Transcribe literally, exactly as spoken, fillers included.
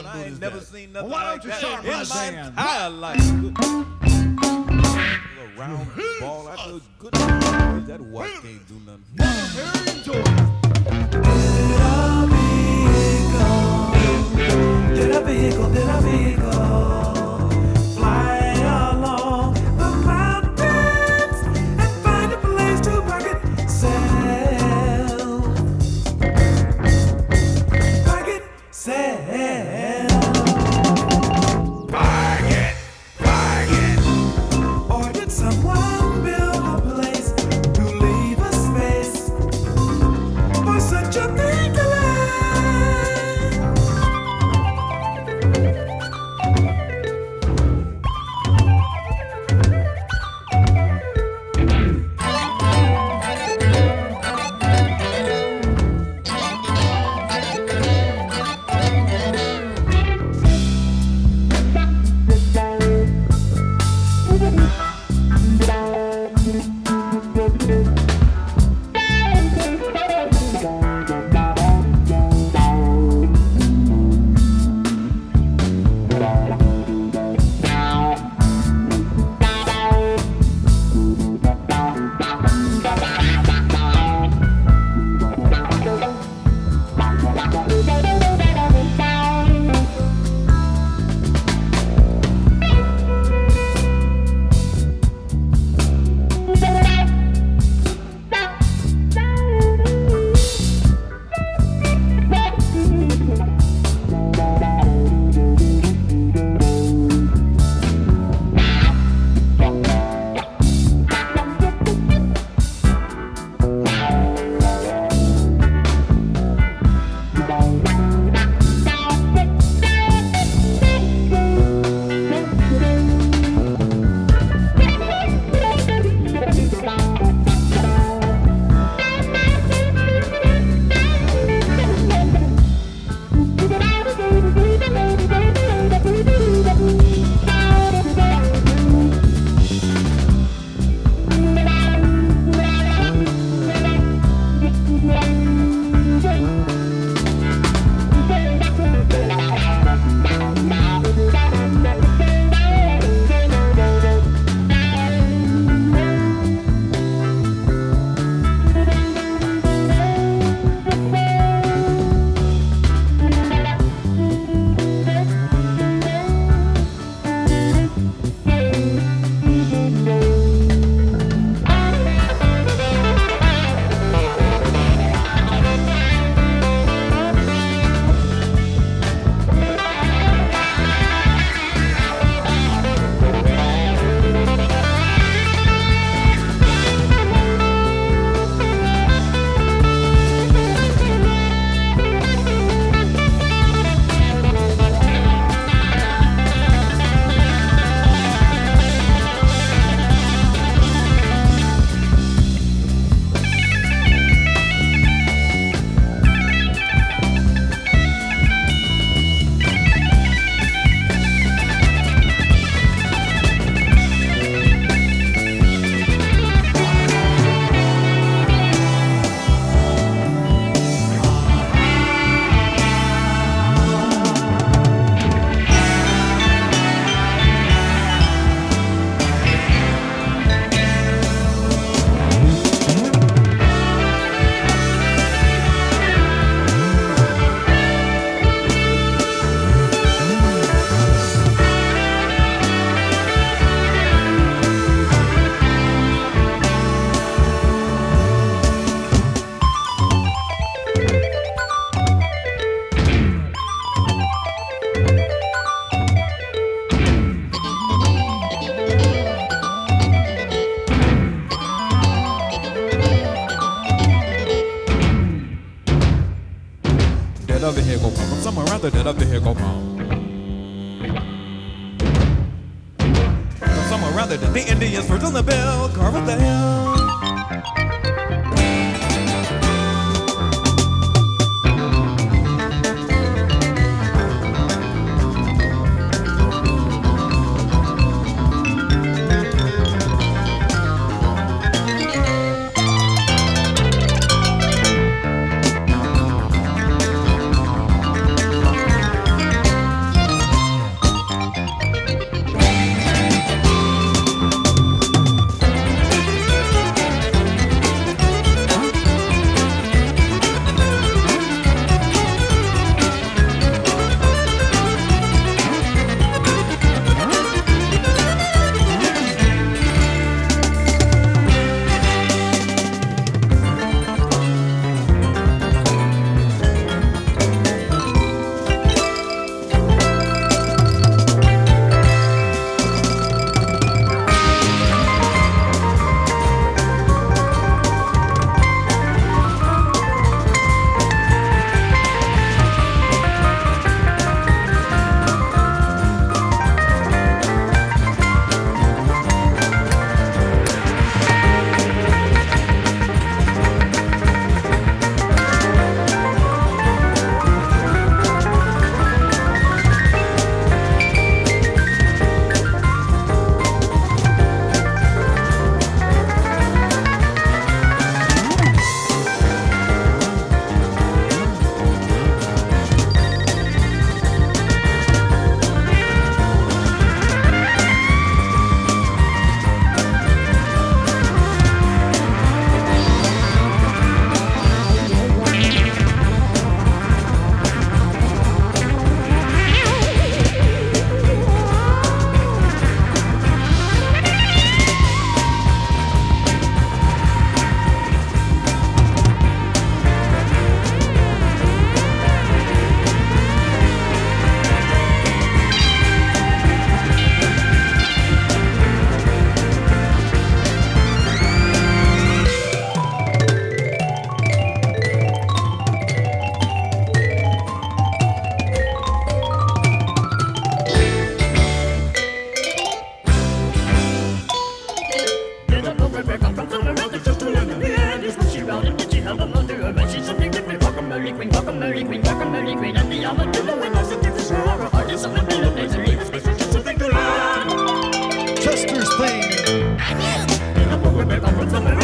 Lord, I ain't is never that? seen nothing Well, why like don't you that sharpen in the my band? entire life. A round ball, I feel good. That watch can't do nothing. Did a vehicle, did a vehicle fly along the mountains and find a place to park itself? Park itself. Park it, park it. Or did someone build a place to leave a space for such a thing to land? Dead of the hill go come from somewhere around the dead of the hill go come. From somewhere around the the Indians first on the bell, carve up the hill. guacamole queen, guacamole queen, guacamole queen. I'm the armadillo and I sit in the shower. I guess I'm a pillow, there's a leave special, just something to learn. Chester's theme. And I'm a back on the